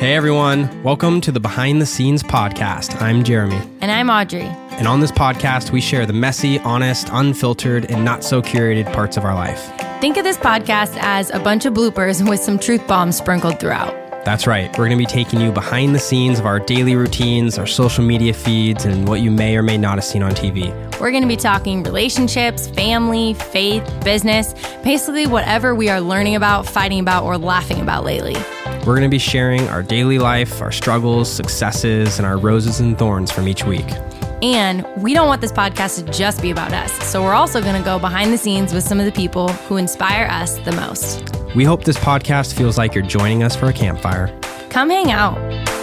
Hey everyone, welcome to the Behind the Scenes podcast. I'm Jeremy. And I'm Audrey. And on this podcast, we share the messy, honest, unfiltered, and not so curated parts of our life. Think of this podcast as a bunch of bloopers with some truth bombs sprinkled throughout. That's right. We're going to be taking you behind the scenes of our daily routines, our social media feeds, and what you may or may not have seen on TV. We're going to be talking relationships, family, faith, business, basically whatever we are learning about, fighting about, or laughing about lately. We're going to be sharing our daily life, our struggles, successes, and our roses and thorns from each week. And we don't want this podcast to just be about us, so we're also going to go behind the scenes with some of the people who inspire us the most. We hope this podcast feels like you're joining us for a campfire. Come hang out.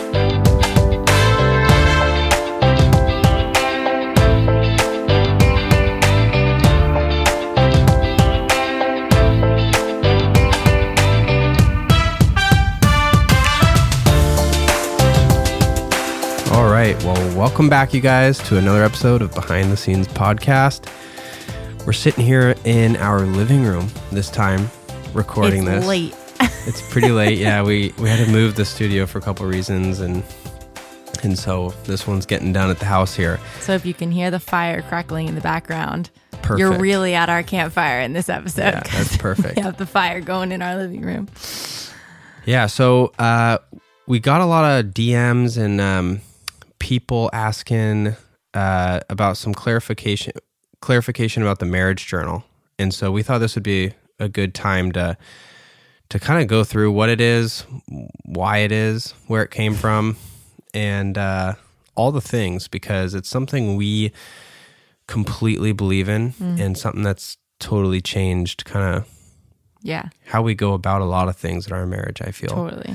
All right, well, welcome back, you guys, to another episode of Behind the Scenes podcast. We're sitting here in our living room this time, recording this. It's late. It's pretty late. Yeah, we had to move the studio for a couple of reasons, and so this one's getting done at the house here. So if you can hear the fire crackling in the background, Perfect. You're really at our campfire in this episode. Yeah, that's perfect. We have the fire going in our living room. Yeah, so we got a lot of DMs and people asking about some clarification about the marriage journal, and so we thought this would be a good time to kind of go through what it is, why it is, where it came from, and all the things, because it's something we completely believe in and something that's totally changed kind of how we go about a lot of things in our marriage, I feel. Totally.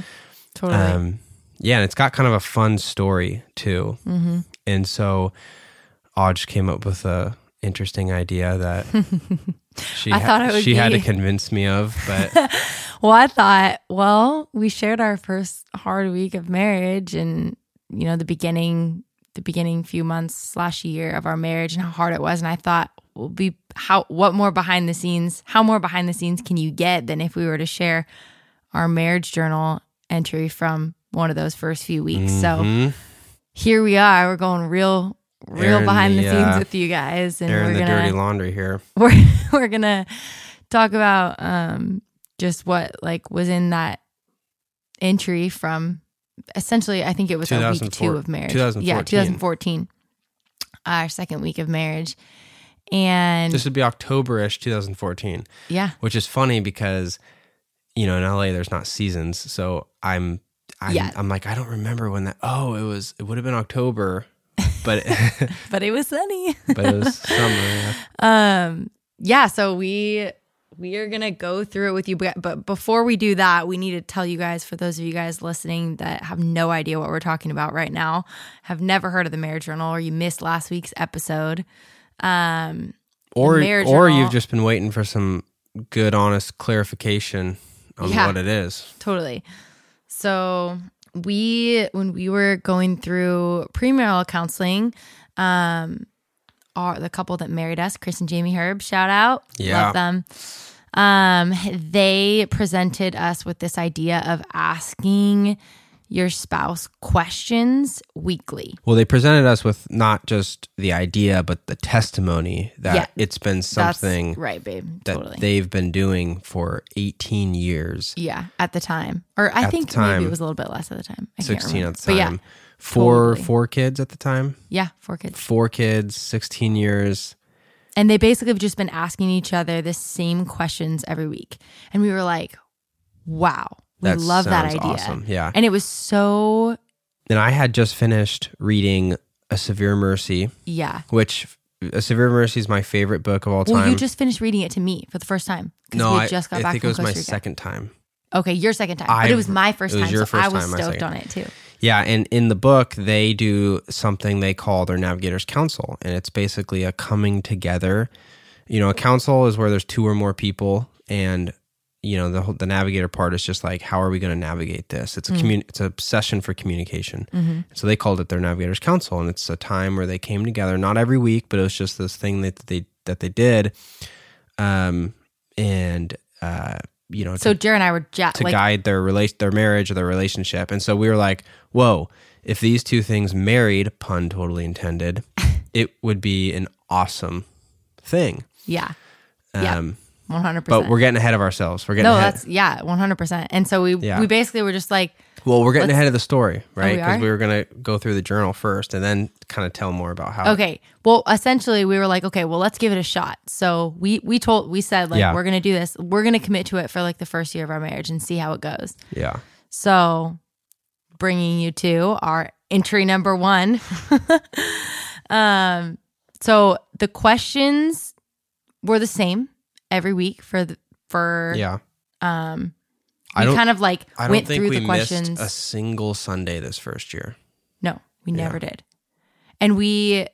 Yeah, and it's got kind of a fun story too. Mm-hmm. And so Audrey came up with a interesting idea that she had to convince me of, but well, I thought, we shared our first hard week of marriage and, you know, the beginning few months / year of our marriage and how hard it was. And I thought, how more behind the scenes can you get than if we were to share our marriage journal entry from one of those first few weeks. Mm-hmm. So here we are, we're going real behind the scenes with you guys, and we're gonna dirty laundry here. We're gonna talk about just what was in that entry from essentially, I think it was our week 2 of marriage. 2014. Yeah, 2014, our second week of marriage, and this would be October-ish 2014. Yeah, which is funny because in LA there's not seasons, so I'm like, I don't remember when that. Oh, it would have been October. But but it was sunny. But it was summer. Yeah. So we are gonna go through it with you, but before we do that, we need to tell you guys, for those of you guys listening that have no idea what we're talking about right now, have never heard of the marriage journal, or you missed last week's episode, or you've just been waiting for some good, honest clarification on what it is. Totally. So when we were going through premarital counseling, the couple that married us, Chris and Jamie Herb, shout out, love them. They presented us with this idea of asking your spouse questions weekly. Well, they presented us with not just the idea, but the testimony that it's been something that's right, babe. That totally. They've been doing for 18 years. Yeah, at the time. Or I think maybe it was a little bit less at the time. 16 at the time. But yeah, four kids at the time? Yeah, 4 kids. 4 kids, 16 years. And they basically have just been asking each other the same questions every week. And we were like, wow. We love that idea. Awesome. Yeah. And it was so... And I had just finished reading A Severe Mercy. Yeah. Which, A Severe Mercy is my favorite book of all time. Well, you just finished reading it to me for the first time. No, I think it was my second time. Okay, your second time. But it was my first time, so I was stoked on it too. Yeah, and in the book, they do something they call their Navigator's Council. And it's basically a coming together. A council is where there's 2 or more people, and the navigator part is just like, how are we going to navigate this? It's it's a session for communication. Mm-hmm. So they called it their Navigator's Council, and it's a time where they came together, not every week, but it was just this thing that they did. And So Jared and I were to guide their marriage or their relationship. And so we were like, whoa, if these two things married, pun totally intended, it would be an awesome thing. Yeah. 100%. But we're getting ahead of ourselves. We're getting ahead. 100%. And so we basically were just like, well, we're getting ahead of the story, right? Because we were going to go through the journal first and then kind of tell more about how. Okay. Well, essentially we were like, okay, well, let's give it a shot. So we said like, we're going to do this. We're going to commit to it for like the first year of our marriage and see how it goes. Yeah. So bringing you to our entry number 1. So the questions were the same every week we kind of like went through the questions. Missed a single Sunday this first year. No, we never did. And the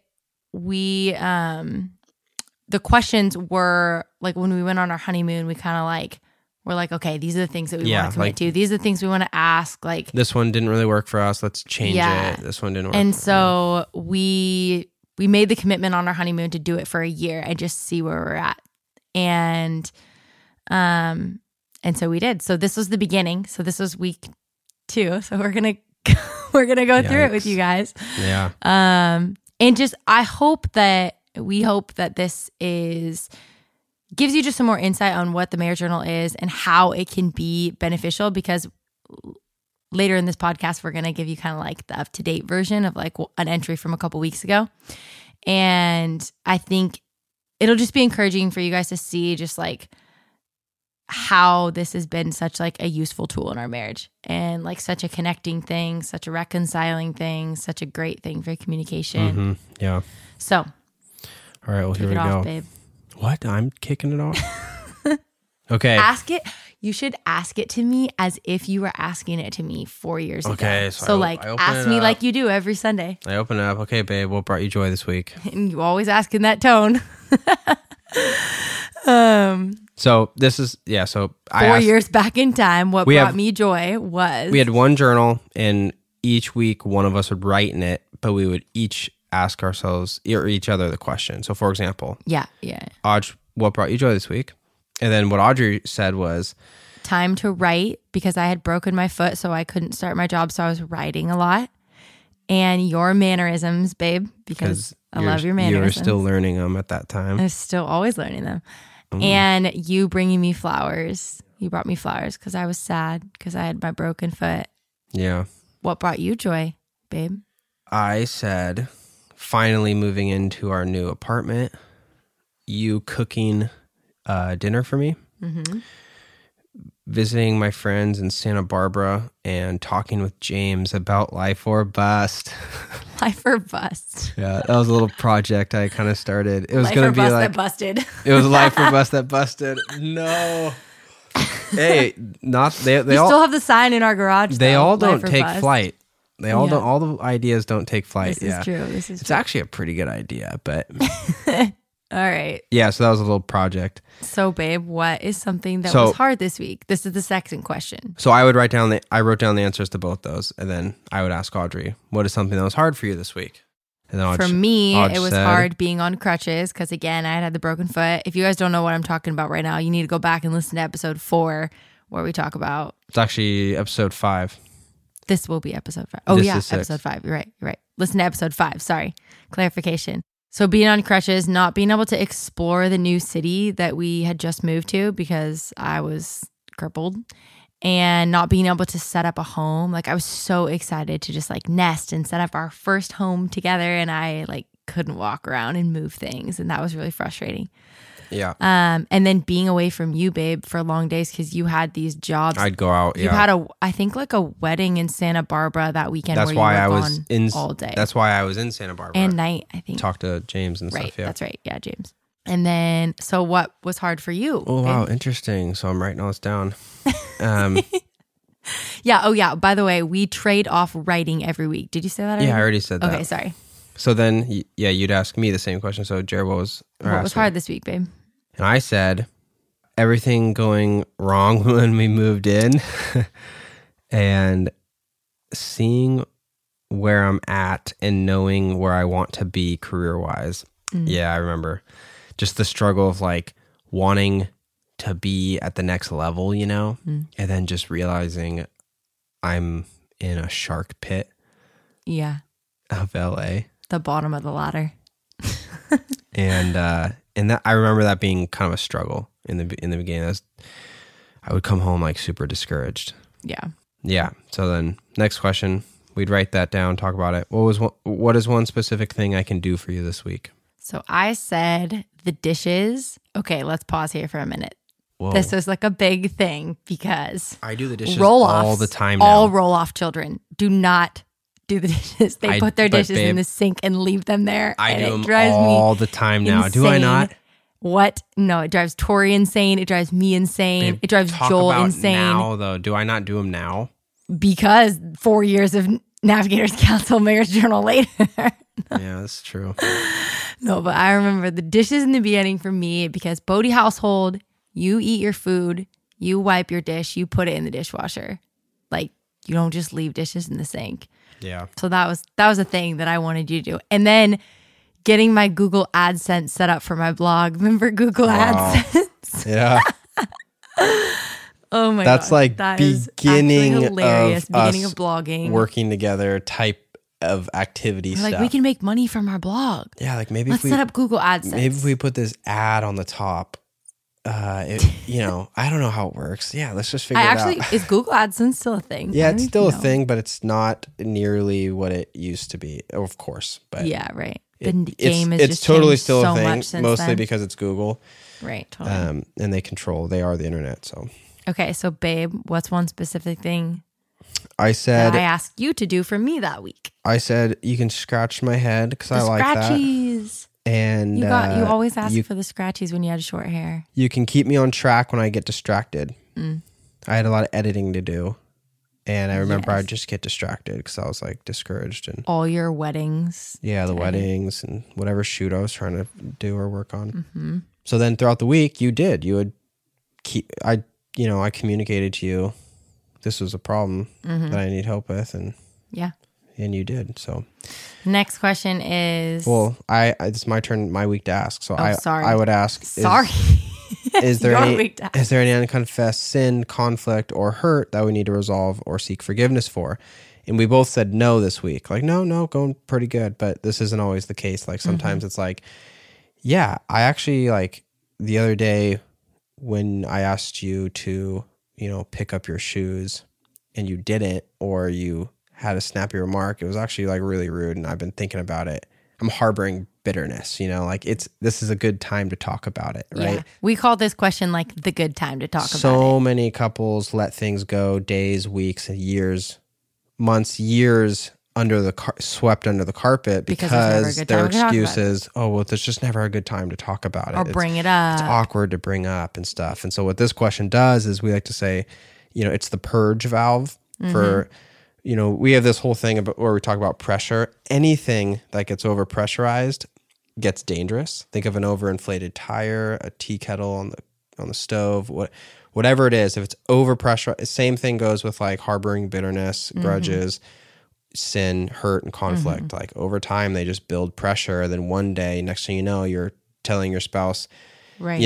questions were like when we went on our honeymoon, we kind of like, we're like, okay, these are the things that we want to commit to. These are the things we want to ask. Like, this one didn't really work for us. Let's change it. This one didn't work. And so we made the commitment on our honeymoon to do it for a year and just see where we're at. And so we did. So this was the beginning. So this was week 2. So we're gonna go through it with you guys. Yeah. And just we hope that this gives you just some more insight on what the marriage journal is and how it can be beneficial, because later in this podcast we're gonna give you kind of like the up-to-date version of like an entry from a couple weeks ago. And I think it'll just be encouraging for you guys to see just like how this has been such like a useful tool in our marriage and like such a connecting thing, such a reconciling thing, such a great thing for communication. Mm-hmm. Yeah. So, all right, well, here we go. Babe. What? I'm kicking it off? Okay. Ask it. You should ask it to me as if you were asking it to me 4 years ago. Okay. So like ask me like you do every Sunday. I open it up. Okay, babe, what brought you joy this week? And you always ask in that tone. So this is, so 4 years back in time, what brought me joy was... We had one journal, and each week one of us would write in it, but we would each ask ourselves or each other the question. So for example... Yeah. Audrey, what brought you joy this week? And then what Audrey said was... Time to write, because I had broken my foot, so I couldn't start my job, so I was writing a lot. And your mannerisms, babe, because I love your mannerisms. You were still learning them at that time. I was still always learning them. And you bringing me flowers. You brought me flowers because I was sad because I had my broken foot. Yeah. What brought you joy, babe? I said, finally moving into our new apartment, you cooking dinner for me, visiting my friends in Santa Barbara, and talking with James about Life or Bust. Life or Bust. Yeah, that was a little project I kind of started. It was going to be like... That busted. It was Life or Bust that busted. No. Hey, not... They all still have the sign in our garage. They all don't Life take Bust. flight. They all don't... All the ideas don't take flight. This is true. It's actually a pretty good idea, but... All right. Yeah, so that was a little project. So, babe, what is something that was hard this week? This is the second question. So I wrote down the answers to both those, and then I would ask Audrey, what is something that was hard for you this week? And then for me, it was hard being on crutches because, again, I had the broken foot. If you guys don't know what I'm talking about right now, you need to go back and listen to episode 4 where we talk about... It's actually episode 5. This will be episode 5. Oh, yeah, episode 5. You're right. Listen to episode 5. Sorry. Clarification. So being on crutches, not being able to explore the new city that we had just moved to because I was crippled, and not being able to set up a home. Like I was so excited to just like nest and set up our first home together, and I like couldn't walk around and move things, and that was really frustrating. Yeah. And then being away from you, babe, for long days because you had these jobs. I'd go out. You had I think like a wedding in Santa Barbara that weekend. That's where why you were I was gone all day. That's why I was in Santa Barbara and night. I think talk to James and stuff. Yeah, that's right. Yeah, James. And then, so what was hard for you? Oh wow, interesting. So I'm writing all this down. Yeah. Oh yeah. By the way, we trade off writing every week. Did you say that already? Yeah, I already said that. Okay, sorry. So then, you'd ask me the same question. So Jared, what was hard this week, babe? And I said, everything going wrong when we moved in and seeing where I'm at and knowing where I want to be career-wise. Yeah, I remember just the struggle of like wanting to be at the next level, you know? Mm. And then just realizing I'm in a shark pit Yeah. of LA. The bottom of the ladder. And that I remember that being kind of a struggle in the beginning. I would come home like super discouraged. Yeah. Yeah. So then next question, we'd write that down, talk about it. What is one specific thing I can do for you this week? So I said the dishes. Okay, let's pause here for a minute. Whoa. This is like a big thing because I do the dishes roll-offs, all the time now. all roll-off children do not do the dishes. They put their dishes in babe, the sink and leave them there. I and do them drives all me the time now. insane. Do I not? What? No, it drives Tori insane. It drives me insane. Babe, it drives talk Joel about insane. Now, though, do I not do them now? Because 4 years of Navigators Council Marriage Journal later. Yeah, that's true. No, but I remember the dishes in the beginning for me because Bodhi household, you eat your food, you wipe your dish, you put it in the dishwasher. Like you don't just leave dishes in the sink. Yeah. So that was a thing that I wanted you to do. And then getting my Google AdSense set up for my blog. Remember Google AdSense? Yeah. Oh my god. That's like that is beginning actually hilarious. of Beginning us of blogging. working together type of activity We're stuff. like we can make money from our blog. Yeah, like maybe Let's set up Google AdSense. maybe if we put this ad on the top, I don't know how it works. Yeah, let's just figure it out. Is Google AdSense still a thing? Yeah, I it's don't still a even know. thing, but it's not nearly what it used to be, of course. But Yeah, right. it- The game is it's just totally changed still so a thing, much since mostly then. because it's Google, Right, totally. and they are the internet. So Okay, so babe, what's one specific thing I that said, I asked you to do for me that week? you can scratch my head because I The like that. scratchies. And You always asked you for the scratchies when you had short hair. You can keep me on track when I get distracted. Mm. I had a lot of editing to do. And I remember Yes. I'd just get distracted because I was like discouraged. And All your weddings. yeah, the weddings and whatever shoot I was trying to do or work on. Mm-hmm. So then throughout the week, you would I communicated to you this was a problem that I need help with. And Yeah. you did. So, Next question is. well, it's my turn, my week to ask. So sorry. I would ask, Sorry. Is there Your any week to ask. is there any unconfessed sin, conflict, or hurt that we need to resolve or seek forgiveness for? And we both said no this week. Like, no, going pretty good. But this isn't always the case. Like sometimes it's like, yeah, I actually like the other day when I asked you to, pick up your shoes and you didn't, or you had a snappy remark, it was actually like really rude. And I've been thinking about it. I'm harboring bitterness, this is a good time to talk about it, right? Yeah. We call this question like the good time to talk about it. So many couples let things go days, weeks, and years, months, years swept under the carpet Because there's never a good their time to talk about it. excuse is, oh, well, there's just never a good time to talk about it. Or bring it up. It's awkward to bring up and stuff. And so what this question does is we like to say, it's the purge valve for, we have this whole thing about where we talk about pressure. Anything that gets over pressurized gets dangerous. Think of an overinflated tire, a tea kettle on the stove, whatever it is. If it's over pressurized, same thing goes with like harboring bitterness, grudges, sin, hurt, and conflict. Like over time, they just build pressure. Then one day, next thing you know, you're telling your spouse, Right.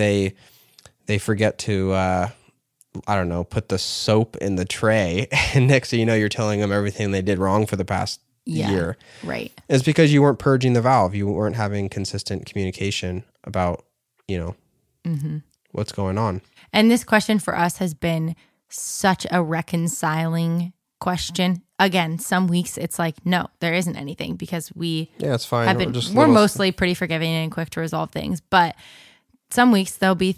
they forget to, put the soap in the tray. And next thing you know, you're telling them everything they did wrong for the past year. Right. It's because you weren't purging the valve. You weren't having consistent communication about, what's going on. And this question for us has been such a reconciling question. Again, some weeks it's like, no, there isn't anything because we Yeah, it's fine. have been, we're mostly pretty forgiving and quick to resolve things. But some weeks there'll be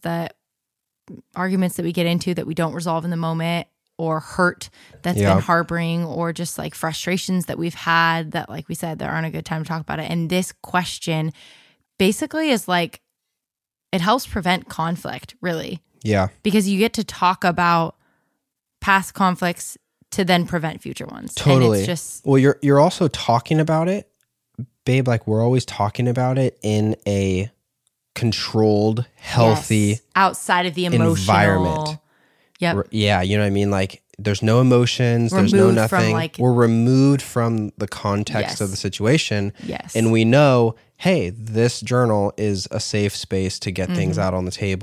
arguments that we get into that we don't resolve in the moment, or hurt that's been harboring, or just like frustrations that we've had that, like we said, there aren't a good time to talk about it. And this question basically is like, it helps prevent conflict, really. Yeah. Because you get to talk about past conflicts to then prevent future ones. Totally. And it's just, well, you're also talking about it, babe, like we're always talking about it in a controlled, healthy yes, outside of the emotional environment. Yep. Yeah, you know what I mean? Like there's no emotions, there's no Removed from, nothing. like- We're removed from the context Yes. of the situation. Yes. And we know, hey, this journal is a safe space to get things out on the table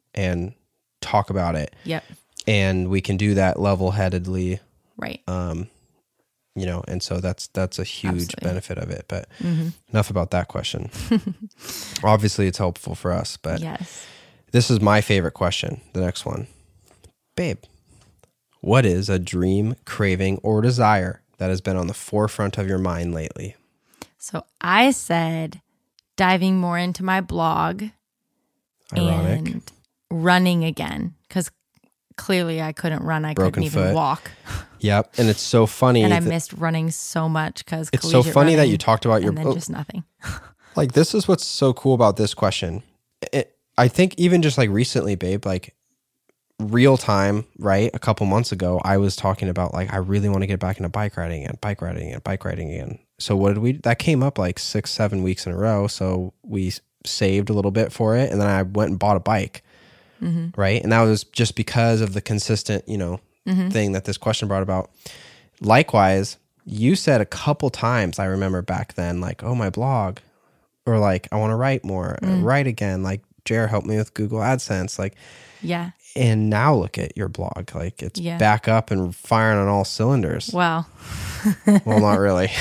and talk about it. Yep. And we can do that level-headedly. Right. You know, and so that's a huge Absolutely. benefit of it. But enough about that question. Obviously, it's helpful for us, but Yes. this is my favorite question. The next one. Babe, what is a dream, craving, or desire that has been on the forefront of your mind lately? So I said diving more into my blog Ironic. and running again, because clearly I couldn't run. I Broken couldn't even foot. walk. Yep. And it's so funny. And I missed running so much because It's so funny that you talked about your and then just nothing. like, this is what's so cool about this question. I think even just like recently, babe, like real time, right? A couple months ago, I was talking about like, I really want to get back into bike riding again. So what did we, that came up like 6-7 weeks in a row. So we saved a little bit for it. And then I went and bought a bike. Right. And that was just because of the consistent, you know, thing that this question brought about. Likewise, you said a couple times, I remember back then, like, oh, my blog, or like, I want to write more, write again. Like, Jared helped me with Google AdSense. Like, Yeah. and now look at your blog. Like, it's Yeah. back up and firing on all cylinders. Well, Well, not really.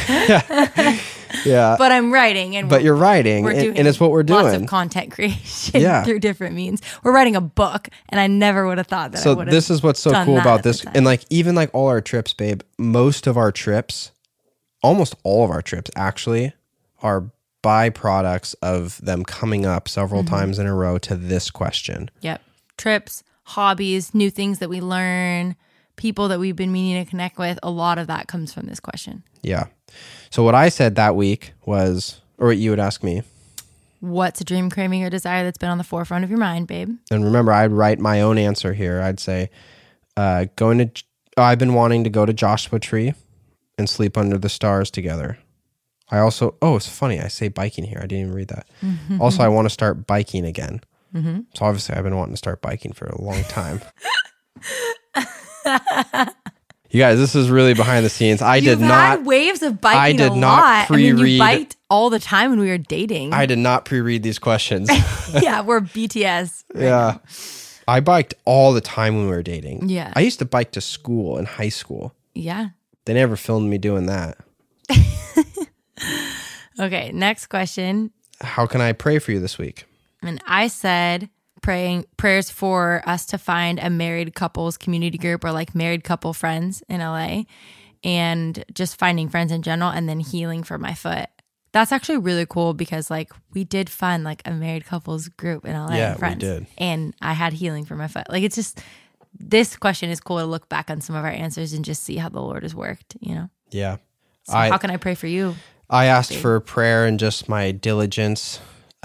Yeah. but I'm writing, and But you're writing, we're and, doing and it's what we're doing. lots of content creation Yeah. through different means. We're writing a book, and I never would have thought that. I So would have this is what's so done cool that about at the this. time. And like, even like all our trips, babe, most of our trips, almost all of our trips actually are byproducts of them coming up several times in a row to this question. Yep. Trips, hobbies, new things that we learn, people that we've been meaning to connect with. A lot of that comes from this question. Yeah. So what I said that week was, or what you would ask me, What's a dream, craving, or desire that's been on the forefront of your mind, babe? and remember, I'd write my own answer here. I'd say, I've been wanting to go to Joshua Tree and sleep under the stars together. I also, it's funny, I say biking here. I didn't even read that. Also, I want to start biking again. So obviously, I've been wanting to start biking for a long time. You guys, this is really behind the scenes. You've had waves of biking I did a not lot. And then you pre-read- biked all the time when we were dating. I did not pre-read these questions. Yeah, we're BTS. right Yeah. now. I biked all the time when we were dating. Yeah. I used to bike to school in high school. Yeah. They never filmed me doing that. Okay, next question. How can I pray for you this week? And I said prayers for us to find a married couples community group, or like married couple friends in LA, and just finding friends in general, and then healing for my foot. That's actually really cool because like we did find like a married couples group in LA. Yeah, we friends, did. And I had healing for my foot. Like, it's just, this question is cool to look back on some of our answers and just see how the Lord has worked, you know? Yeah. So how can I pray for you? I asked for prayer and just my diligence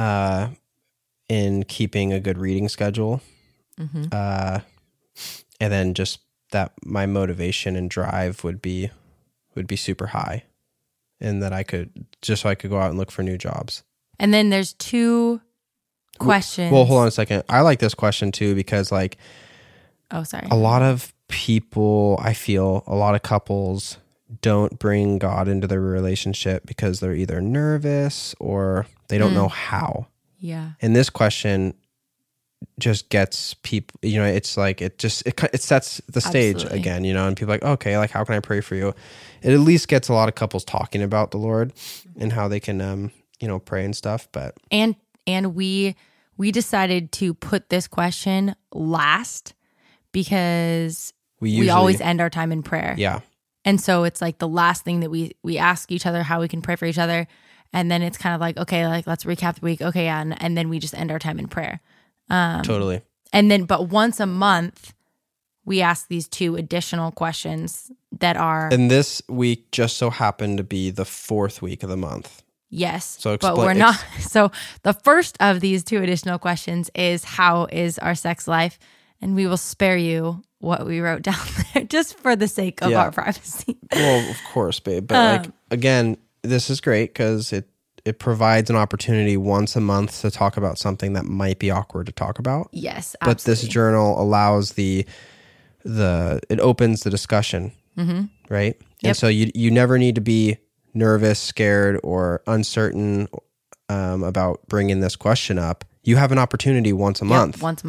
in keeping a good reading schedule. And then just that my motivation and drive would be super high, and that I could go out and look for new jobs. And then there's two questions. Well, hold on a second. I like this question too, because like Oh, sorry. a lot of people, I feel a lot of couples don't bring God into their relationship because they're either nervous or they don't know how. Yeah. And this question just gets people, you know, it's like, it sets the stage Absolutely. again, you know, and people are like, okay, like, how can I pray for you? It at least gets a lot of couples talking about the Lord and how they can, you know, pray and stuff. But And we decided to put this question last because we always end our time in prayer. yeah, And so it's like the last thing that we ask each other how we can pray for each other. And then it's kind of like, okay, like let's recap the week. Okay, yeah. And then we just end our time in prayer. totally. And then, but once a month, we ask these two additional questions that are, And this week just so happened to be the fourth week of the month. yes, So but we're not. So the first of these two additional questions is, how is our sex life? And we will spare you what we wrote down there just for the sake of Yeah. our privacy. Well, of course, babe. But like, again, this is great because it provides an opportunity once a month to talk about something that might be awkward to talk about. Yes, But this absolutely. journal allows it opens the discussion, right? And Yep. so you never need to be nervous, scared, or uncertain about bringing this question up. You have an opportunity once a Yep, month once a month.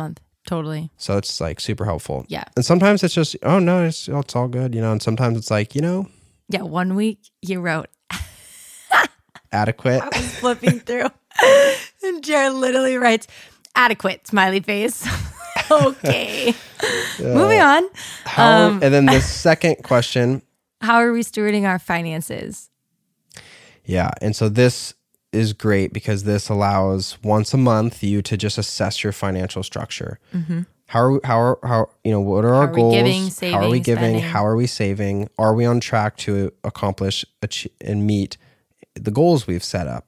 Totally. So it's like super helpful. Yeah. And sometimes it's just, oh no, it's all good, and sometimes it's like, Yeah. 1 week you wrote adequate. I was flipping through and Jared literally writes adequate smiley face. Okay. Moving on. And then the second question. How are we stewarding our finances? Yeah. And so this is great because this allows once a month you to just assess your financial structure. Mm-hmm. What are our goals? Giving, saving, how are we giving? spending? How are we saving? Are we on track to accomplish and meet the goals we've set up?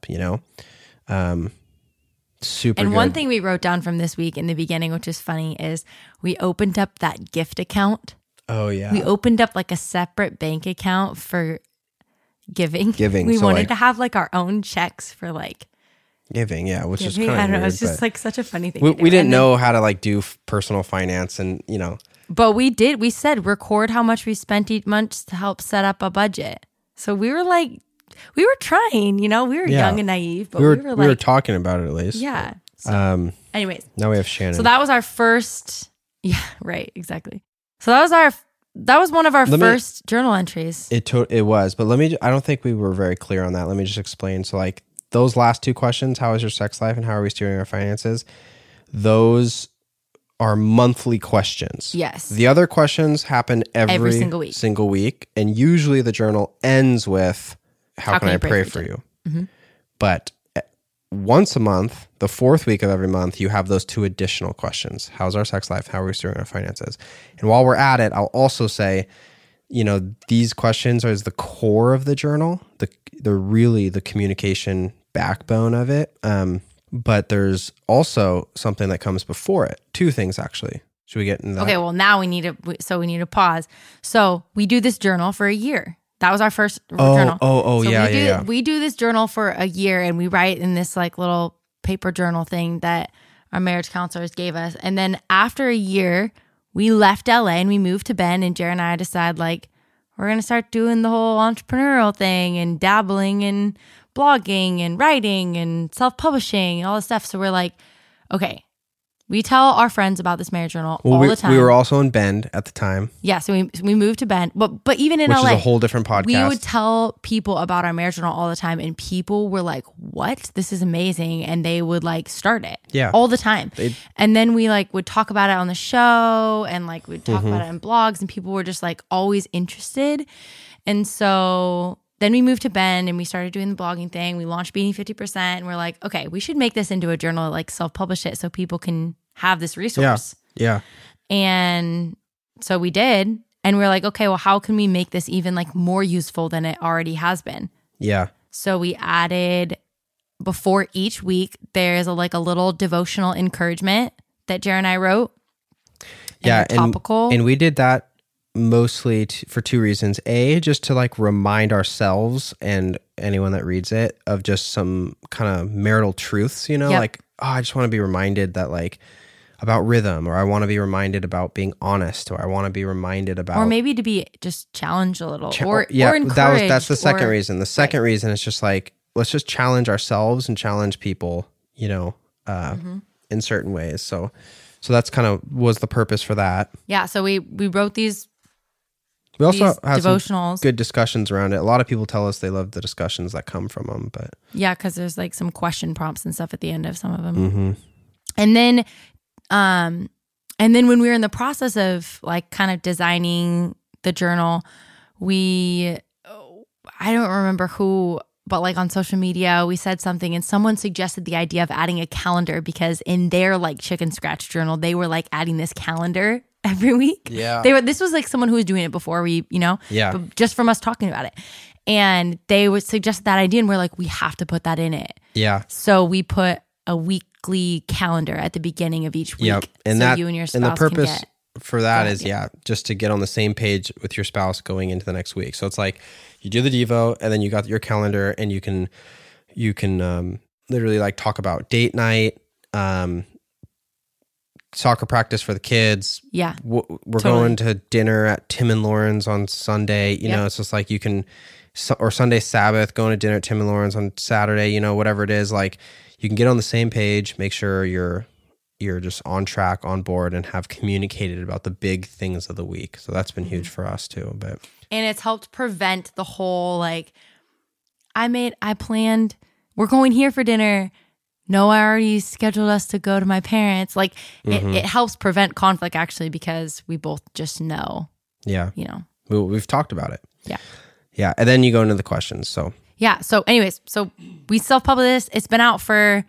Super And good. one thing we wrote down from this week in the beginning, which is funny, is we opened up that gift account. Oh, yeah. We opened up like a separate bank account for giving. We So wanted to have like our own checks for like giving, yeah, which is giving. kind of I don't weird. know. It's just but like such a funny thing. we to do. didn't And then- know how to like do personal finance and, But we did. We said record how much we spent each month to help set up a budget. So we were like, we were trying, we were Yeah. young and naive, but we we were like, talking about it at least. yeah. So, anyways, Now we have Shannon. so that was our first. Yeah, right, exactly. So that was one of our first journal entries. It was, but I don't think we were very clear on that. Let me just explain. So like those last two questions, how is your sex life and how are we steering our finances? Those are monthly questions. Yes. The other questions happen every single week. And usually the journal ends with, how can I pray for you? Mm-hmm. But once a month, the fourth week of every month, you have those two additional questions. How's our sex life? How are we steering our finances? And while we're at it, I'll also say, these questions are the core of the journal. They're really the communication backbone of it. But there's also something that comes before it. Two things, actually. Should we get into that? Okay, well, now we need to pause. So we do this journal for a year. That was our first journal. So yeah. We do this journal for a year and we write in this like little paper journal thing that our marriage counselors gave us. And then after a year, we left LA and we moved to Bend, and Jared and I decided like, we're going to start doing the whole entrepreneurial thing and dabbling in blogging and writing and self-publishing and all this stuff. So we're like, okay, we tell our friends about this marriage journal all the time. We were also in Bend at the time. Yeah, so we moved to Bend. But even in which LA, is a whole different podcast. we would tell people about our marriage journal all the time, and people were like, what? This is amazing. And they would like start it all the time. And then we like would talk about it on the show and like we'd talk about it in blogs, and people were just like always interested. And so then we moved to Bend and we started doing the blogging thing. We launched Beating 50%, and we're like, okay, we should make this into a journal, like self-publish it so people can have this resource. Yeah. And so we did. And we're like, okay, well, how can we make this even like more useful than it already has been? Yeah. So we added, before each week, there's a little devotional encouragement that Jared and I wrote. Yeah. Topical. And we did that mostly for two reasons. A, just to like remind ourselves and anyone that reads it of just some kind of marital truths, like, I just want to be reminded that like about rhythm, or I want to be reminded about being honest, or I want to be reminded about, or maybe to be just challenged a little, or encouraged. That's the second reason. The second reason is just like, let's just challenge ourselves and challenge people, in certain ways. So that's kind of was the purpose for that. Yeah. So we wrote these. We also had devotionals. some good discussions around it. A lot of people tell us they love the discussions that come from them, but yeah, because there's like some question prompts and stuff at the end of some of them. Mm-hmm. And then when we were in the process of like kind of designing the journal, I don't remember who, but like on social media, we said something and someone suggested the idea of adding a calendar, because in their like chicken scratch journal, they were like adding this calendar every week. Yeah. This was like someone who was doing it before we, but just from us talking about it. And they would suggest that idea, and we're like, we have to put that in it. Yeah. So we put a weekly calendar at the beginning of each week. Yep. And so you and your spouse and the purpose for that is just to get on the same page with your spouse going into the next week. So it's like you do the Devo, and then you got your calendar, and you can literally like talk about date night, soccer practice for the kids. Yeah. We're going to dinner at Tim and Lauren's on Sunday. It's just like you can, or Sunday Sabbath, going to dinner at Tim and Lauren's on Saturday, whatever it is. Like you can get on the same page, make sure you're you're just on track, on board, and have communicated about the big things of the week. So that's been huge for us too. But and it's helped prevent the whole like, I planned, we're going here for dinner. No, I already scheduled us to go to my parents. Like it helps prevent conflict actually, because we both just know. Yeah. You know. We've talked about it. Yeah. Yeah. And then you go into the questions. So yeah. So anyways, so we self-published this. It's been out for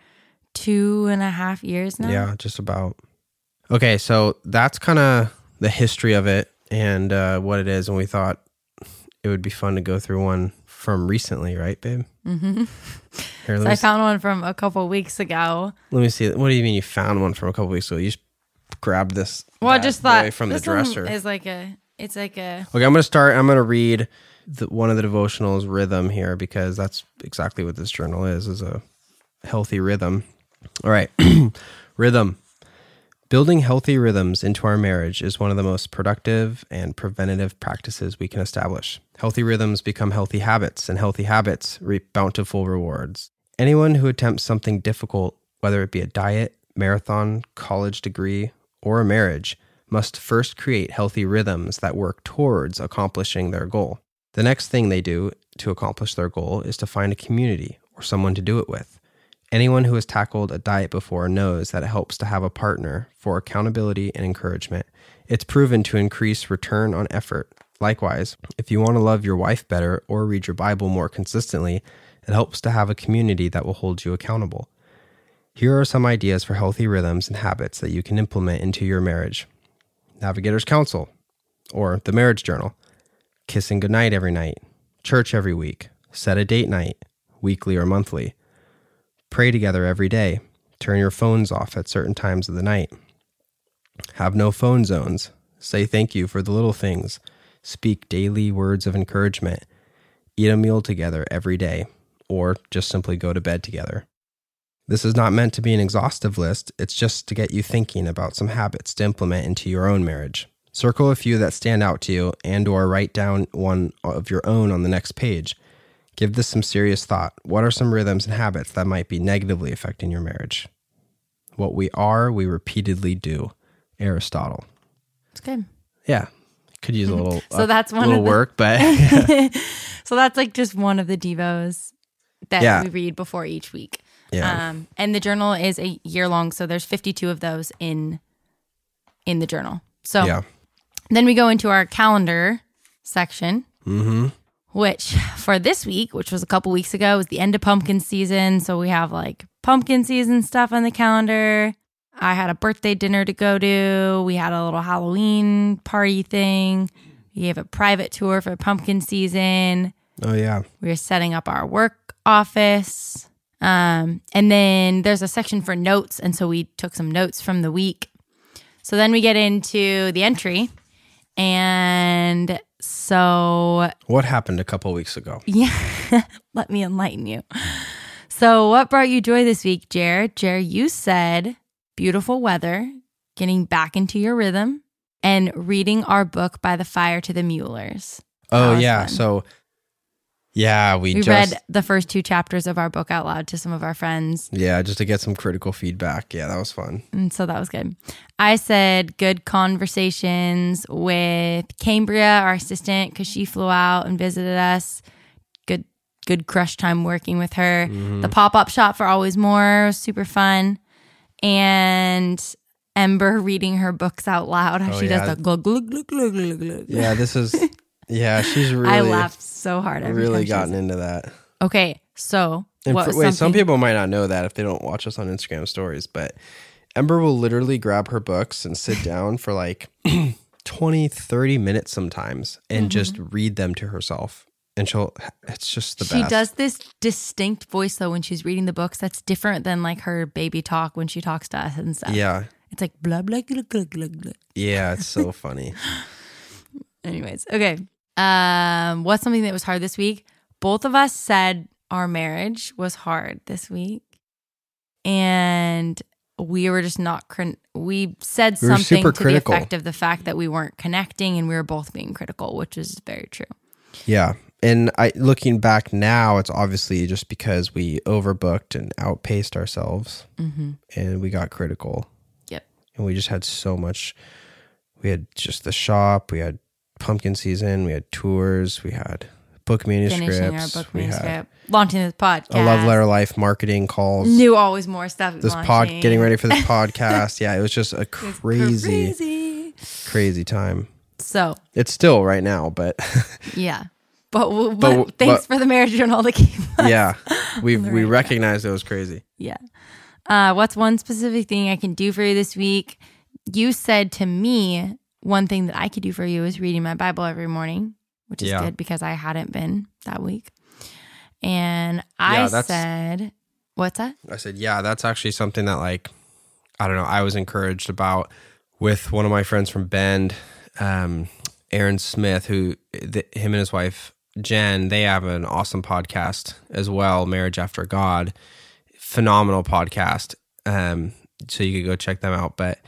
2.5 years now. yeah, just about. Okay. So that's kind of the history of it and what it is. And we thought it would be fun to go through one from recently, right, babe? Mm-hmm. Here, So I found one from a couple weeks ago. Let me see. What do you mean you found one from a couple weeks ago? You just grabbed this. Well, I just thought from the this dresser. one is like a. It's like a. Okay, I'm going to read one of the devotionals, Rhythm, here, because that's exactly what this journal is a healthy rhythm. All right. Rhythm. Building healthy rhythms into our marriage is one of the most productive and preventative practices we can establish. Healthy rhythms become healthy habits, and healthy habits reap bountiful rewards. Anyone who attempts something difficult, whether it be a diet, marathon, college degree, or a marriage, must first create healthy rhythms that work towards accomplishing their goal. The next thing they do to accomplish their goal is to find a community or someone to do it with. Anyone who has tackled a diet before knows that it helps to have a partner for accountability and encouragement. It's proven to increase return on effort. Likewise, if you want to love your wife better or read your Bible more consistently, it helps to have a community that will hold you accountable. Here are some ideas for healthy rhythms and habits that you can implement into your marriage. Navigator's Council, or the Marriage Journal. Kissing goodnight every night. Church every week. Set a date night, weekly or monthly. Pray together every day. Turn your phones off at certain times of the night. Have no phone zones. Say thank you for the little things. Speak daily words of encouragement. Eat a meal together every day, or just simply go to bed together. This is not meant to be an exhaustive list. It's just to get you thinking about some habits to implement into your own marriage. Circle a few that stand out to you and/or write down one of your own on the next page. Give this some serious thought. What are some rhythms and habits that might be negatively affecting your marriage? What we are, we repeatedly do. Aristotle. It's good. Yeah. Could use a little so that's one little of the, work, but so that's like just one of the devos that we read before each week. Yeah. And the journal is a year long, so there's 52 of those in the journal. So then we go into our calendar section. Mm-hmm. Which for this week, which was a couple weeks ago, was the end of pumpkin season. So we have like pumpkin season stuff on the calendar. I had a birthday dinner to go to. We had a little Halloween party thing. We gave a private tour for pumpkin season. Oh, yeah. We were setting up our work office. And then there's a section for notes. And so we took some notes from the week. So then we get into the entry. And so... What happened a couple weeks ago? Yeah, let me enlighten you. So what brought you joy this week, Jared? Jared, you said beautiful weather, getting back into your rhythm, and reading our book By the Fire to the Muellers. Oh, yeah. Fun. So, yeah, we read the first 2 chapters of our book out loud to some of our friends. Yeah, just to get some critical feedback. Yeah, that was fun. And so that was good. I said good conversations with Cambria, our assistant, because she flew out and visited us. Good crush time working with her. Mm-hmm. The pop-up shop for Always More was super fun. And Ember reading her books out loud. How she does the glug, glug, glug, glug, glug, glug. Yeah, this is... Yeah, she's really... I laughed so hard every really time gotten into that. Okay, so some people might not know that if they don't watch us on Instagram stories, but Ember will literally grab her books and sit down for like 20, 30 minutes sometimes and just read them to herself. And it's just the best. She does this distinct voice though when she's reading the books that's different than like her baby talk when she talks to us and stuff. Yeah. It's like blah, blah, blah, blah, blah, blah. Yeah, it's so funny. Anyways, okay. What's something that was hard this week? Both of us said our marriage was hard this week. And we were just not, we said something to the effect of the fact that we weren't connecting and we were both being critical, which is very true. Yeah. And looking back now, it's obviously just because we overbooked and outpaced ourselves and we got critical. and we just had so much. We had just the shop, we had pumpkin season, we had tours, we had book manuscripts, finishing our book manuscript, launching this podcast, a Love Letter Life marketing calls, knew always more stuff. This getting ready for this podcast. Yeah, it was just a crazy time. So it's still right now, but yeah. But thanks for the marriage journal that came. Yeah, we recognized it was crazy. Yeah. What's one specific thing I can do for you this week? You said to me one thing that I could do for you is reading my Bible every morning, which is good because I hadn't been that week. And I said, what's that? I said, yeah, that's actually something that, like, I don't know, I was encouraged about with one of my friends from Bend, Aaron Smith, him and his wife, Jen, they have an awesome podcast as well, Marriage After God. Phenomenal podcast. So you could go check them out. But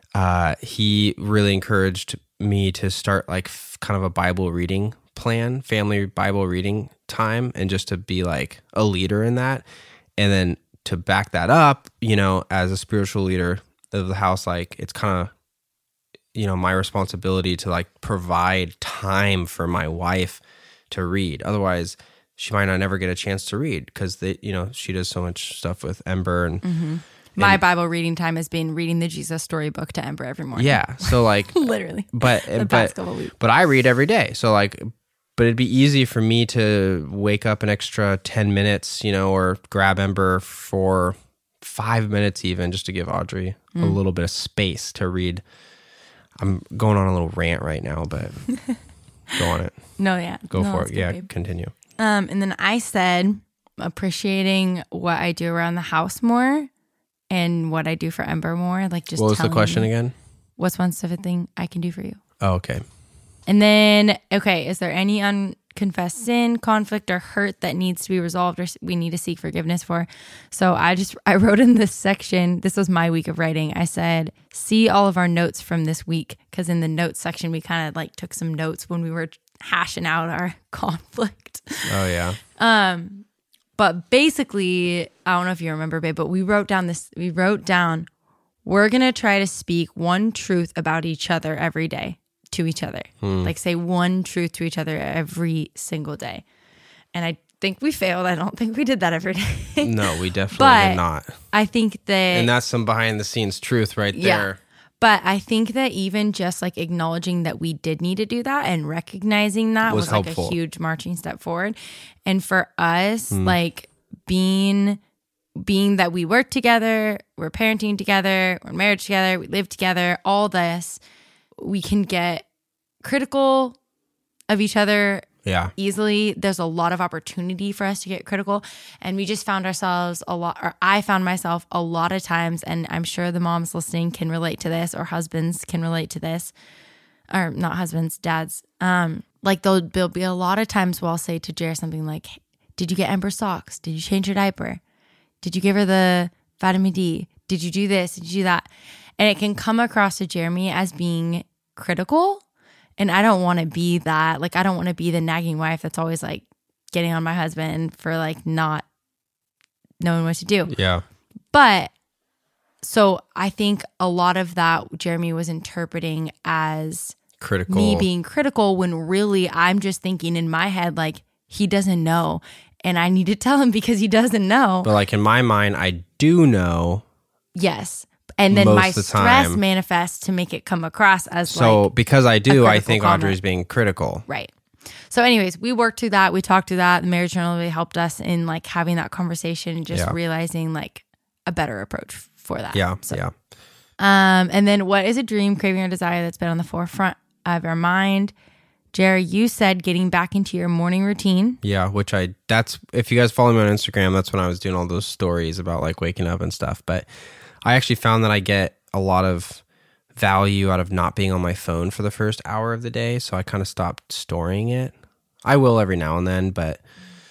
he really encouraged me to start like kind of a Bible reading plan, family Bible reading time, and just to be like a leader in that. And then to back that up, as a spiritual leader of the house, like it's kind of, my responsibility to like provide time for my wife to read. Otherwise, she might not never get a chance to read because she does so much stuff with Ember and my Bible reading time has been reading the Jesus storybook to Ember every morning. Yeah, so like literally, but I read every day. So like, but it'd be easy for me to wake up an extra 10 minutes, or grab Ember for 5 minutes even, just to give Audrey a little bit of space to read. I'm going on a little rant right now, but go on it. No, yeah, go for it. Yeah, babe. Continue. And then I said appreciating what I do around the house more. And what I do for Ember more, like just. What was the question again? What's one specific thing I can do for you? Oh, okay. And then, is there any unconfessed sin, conflict, or hurt that needs to be resolved or we need to seek forgiveness for? So I wrote in this section, this was my week of writing. I said, see all of our notes from this week. Because in the notes section, we kind of like took some notes when we were hashing out our conflict. Oh, yeah. But basically, I don't know if you remember, babe, but we wrote down, we're going to try to speak one truth about each other every day to each other. Like say one truth to each other every single day. And I think we failed. I don't think we did that every day. No, we definitely did not. I think that. And that's some behind the scenes truth right there. But I think that even just like acknowledging that we did need to do that and recognizing that was like helpful. A huge marching step forward. And for us, like being that we work together, we're parenting together, we're in marriage together, we live together, all this, we can get critical of each other easily. There's a lot of opportunity for us to get critical. And we just found ourselves I found myself a lot of times, and I'm sure the moms listening can relate to this, or husbands can relate to this, or not husbands, dads. Like there'll be a lot of times where I'll say to Jer something like, did you get Ember socks? Did you change her diaper? Did you give her the vitamin D? Did you do this? Did you do that? And it can come across to Jeremy as being critical. And I don't want to be that. Like, I don't want to be the nagging wife that's always like getting on my husband for like not knowing what to do. Yeah. But so I think a lot of that Jeremy was interpreting as critical, me being critical, when really I'm just thinking in my head, like, he doesn't know. And I need to tell him because he doesn't know. But like in my mind, I do know. Yes. And then my stress manifests to make it come across as so because I do, I think Audrey's being critical. Right. So anyways, we worked through that. We talked through that. The marriage journal really helped us in like having that conversation and just realizing like a better approach for that. Yeah. So, yeah. And then what is a dream, craving, or desire that's been on the forefront of our mind? Jerry, you said getting back into your morning routine. Yeah, that's if you guys follow me on Instagram, that's when I was doing all those stories about like waking up and stuff. But I actually found that I get a lot of value out of not being on my phone for the first hour of the day. So I kind of stopped storing it. I will every now and then, but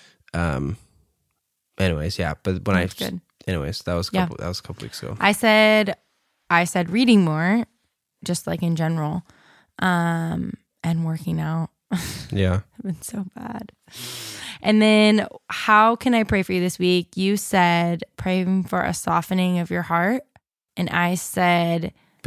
anyways, yeah. But when anyways, that was a couple weeks ago. I said reading more, just like in general, and working out. Yeah. I've been so bad. And then how can I pray for you this week? You said praying for a softening of your heart. And I said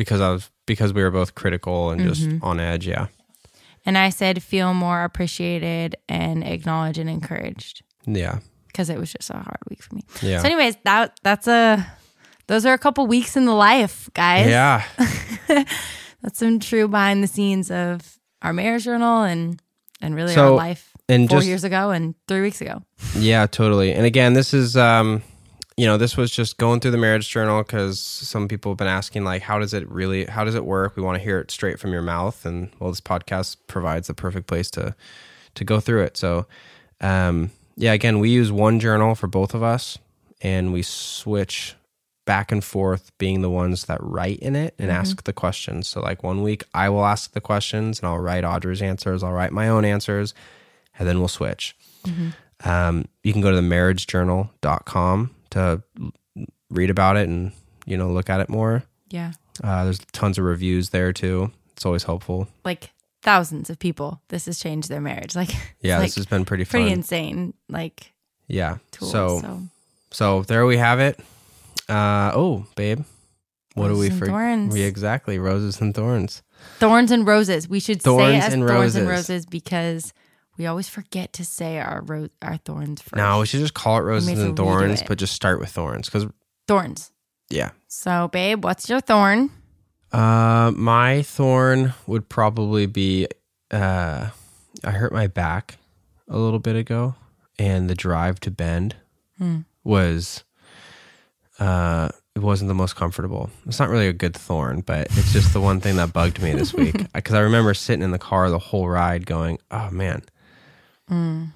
because we were both critical and just on edge. Yeah. And I said, feel more appreciated and acknowledged and encouraged. Yeah. Because it was just a hard week for me. Yeah. So anyways, those are a couple weeks in the life, guys. Yeah. That's some true behind the scenes of our marriage journal and really our life and 4 years ago and 3 weeks ago. Yeah, totally. And again, this is, this was just going through the marriage journal because some people have been asking, like, how does it work? We want to hear it straight from your mouth. And well, this podcast provides the perfect place to go through it. So, again, we use one journal for both of us and we switch back and forth being the ones that write in it and ask the questions. So like 1 week I will ask the questions and I'll write Audrey's answers. I'll write my own answers and then we'll switch. You can go to themarriagejournal.com to read about it and, look at it more. Yeah. There's tons of reviews there too. It's always helpful. Like thousands of people. This has changed their marriage. Like, yeah, this has been pretty fun. Pretty insane. Like, yeah. Tools, so there we have it. Babe, what do we forget? Thorns. Exactly. Roses and thorns. Thorns and roses. We should say it as and thorns and roses because we always forget to say our thorns first. No, we should just call it roses and thorns, but just start with thorns because thorns. Yeah. So, babe, what's your thorn? My thorn would probably be I hurt my back a little bit ago, and the drive to Bend was it wasn't the most comfortable. It's not really a good thorn, but it's just the one thing that bugged me this week because I remember sitting in the car the whole ride going, "Oh man." And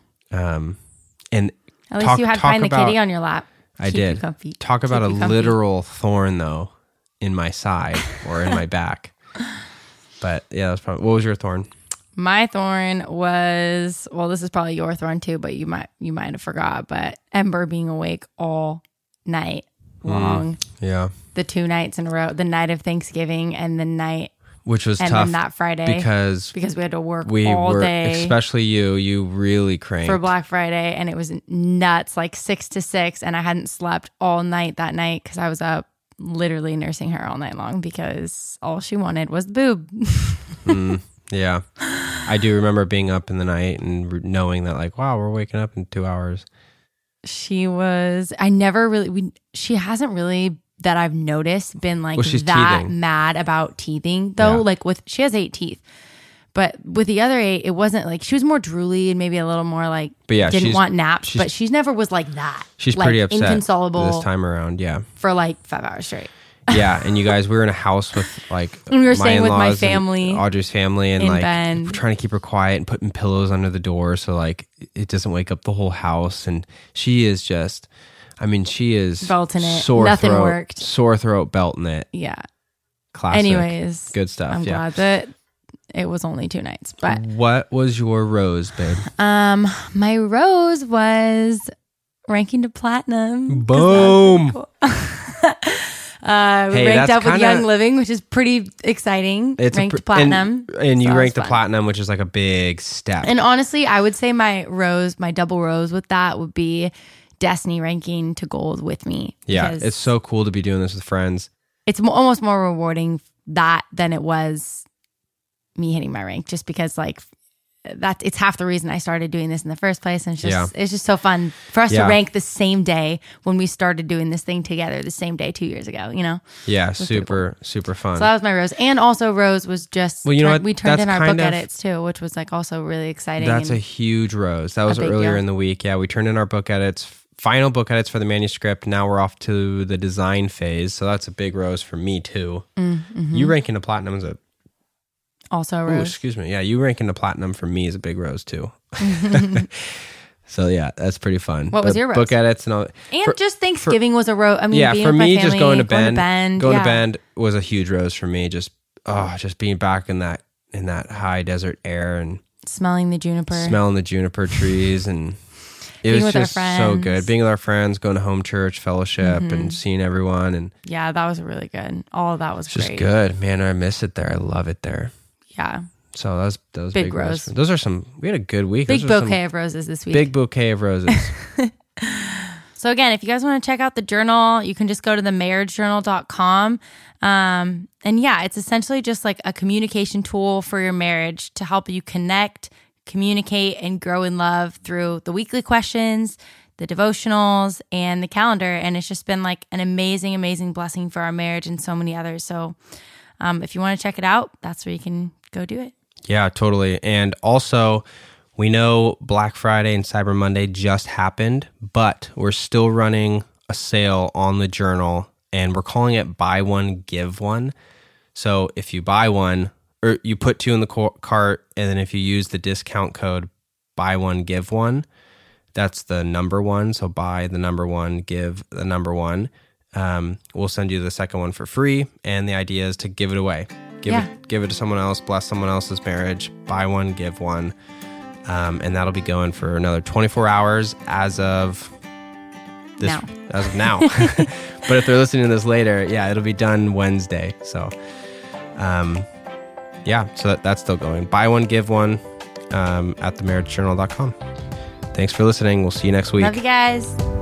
at least you had Find the Kitty on your lap. I did. Talk about a literal thorn though in my side or in my back. But yeah, that's probably. What was your thorn? My thorn was, well, this is probably your thorn too, but you might have forgot. But Ember being awake all night long. Yeah. The 2 nights in a row, the night of Thanksgiving and the night, which was and tough then that Friday because we had to work all day. Especially you really cranked for Black Friday, and it was nuts, like 6 to 6, and I hadn't slept all night that night because I was up literally nursing her all night long because all she wanted was the boob. Yeah, I do remember being up in the night and knowing that, like, wow, we're waking up in 2 hours. She hasn't really, that I've noticed, been like that teething. Mad about teething though. Yeah. Like she has 8 teeth, but with the other 8, it wasn't like, she was more drooly and maybe a little more like, didn't want naps, but she never was like that. She's like, pretty upset inconsolable this time around. Yeah. For like 5 hours straight. Yeah, and you guys, we were in a house with like and we were staying with my family, Audrey's family, and like Bend. We're trying to keep her quiet and putting pillows under the door so like it doesn't wake up the whole house. And she is just, she is belting it. Nothing worked. Sore throat, belting it. Yeah. Classic. Anyways, good stuff. I'm glad that it was only 2 nights. But what was your rose, babe? My rose was ranking to platinum. Boom. We ranked up with Young Living, which is pretty exciting. It's ranked platinum. And you ranked the platinum, which is like a big step. And honestly, I would say my double rose with that would be Destiny ranking to gold with me. Yeah, it's so cool to be doing this with friends. It's almost more rewarding than it was me hitting my rank, just because like it's half the reason I started doing this in the first place. And it's just so fun for us to rank the same day when we started doing this thing together, the same day 2 years ago, Yeah, super fun. So that was my rose. And also rose was just, we turned in our book edits too, which was like also really exciting. That's a huge rose. That was earlier in the week. Yeah, we turned in our book edits, final book edits for the manuscript. Now we're off to the design phase. So that's a big rose for me too. Mm-hmm. You ranking to platinum is also a rose. Excuse me. Yeah, you ranking the platinum for me is a big rose too. So yeah, that's pretty fun. What was your rose? Book edits and all. And just Thanksgiving was a rose. Being for me, just going to Bend to Bend was a huge rose for me. Just being back in that high desert air and smelling the juniper trees and. It was just so good. Being with our friends, going to home church, fellowship, and seeing everyone. And yeah, that was really good. All of that was just great. good. Man, I miss it there. I love it there. Yeah. So that was big rose. Those are we had a good week. Big bouquet of roses this week. Big bouquet of roses. So again, if you guys want to check out the journal, you can just go to themarriagejournal.com. And yeah, it's essentially just like a communication tool for your marriage to help you connect, communicate, and grow in love through the weekly questions, the devotionals, and the calendar. And it's just been like an amazing, amazing blessing for our marriage and so many others. So if you want to check it out, that's where you can go do it. Yeah, totally. And also, we know Black Friday and Cyber Monday just happened, but we're still running a sale on the journal, and we're calling it buy one, give one. So if you buy one, or you put 2 in the cart, and then if you use the discount code buy one, give one, that's the number 1. So buy the number 1, give the number 1. We'll send you the second one for free. And the idea is to give it away. Give it to someone else, bless someone else's marriage, buy one, give one. And that'll be going for another 24 hours as of now. But if they're listening to this later, it'll be done Wednesday. So, so that's still going. Buy one, give one at themarriagejournal.com. Thanks for listening. We'll see you next week. Love you guys.